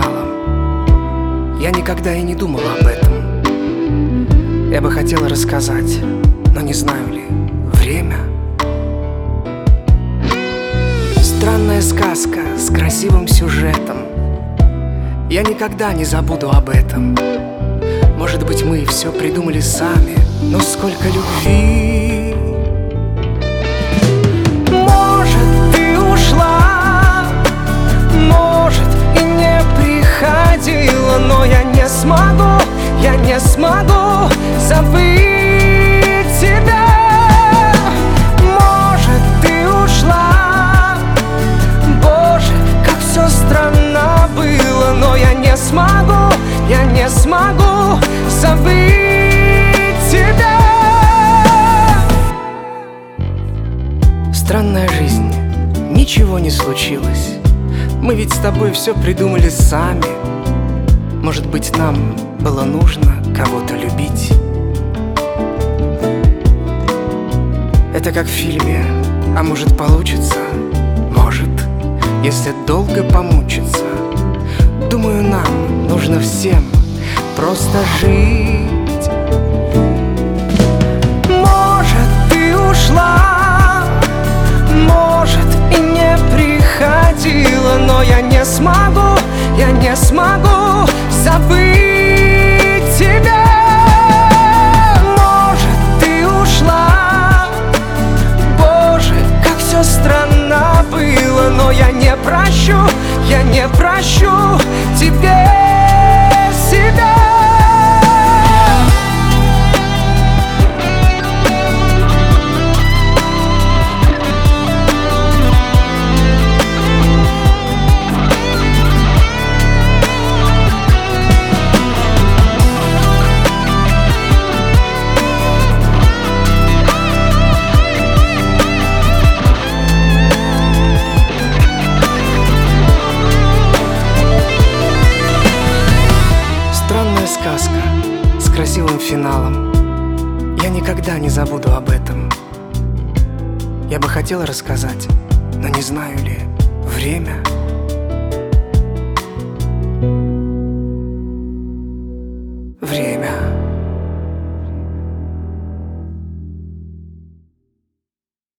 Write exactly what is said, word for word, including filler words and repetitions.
финалом. Я никогда и не думал об этом. Я бы хотел рассказать, но не знаю ли, время. Странная сказка с красивым сюжетом. Я никогда не забуду об этом. Может быть, мы все придумали сами, но сколько любви. Может, ты ушла, может, и не приходила, но я не смогу, я не смогу забыть тебя. Может, ты ушла, Боже, как все странно было, но я не смогу, я не смогу забыть тебя. Странная жизнь, ничего не случилось. Мы ведь с тобой все придумали сами. Может быть, нам было нужно кого-то любить. Это как в фильме, а может получится, может, если долго помучиться. Думаю, нам нужно всем просто жить. Может, ты ушла, может, и не приходила, но я не смогу, я не смогу забыть тебя. Может, ты ушла, Боже, как все странно было, но я не прощу, я не прощу тебе себя. Сказка с красивым финалом. Я никогда не забуду об этом. Я бы хотел рассказать, но не знаю ли, время. Время.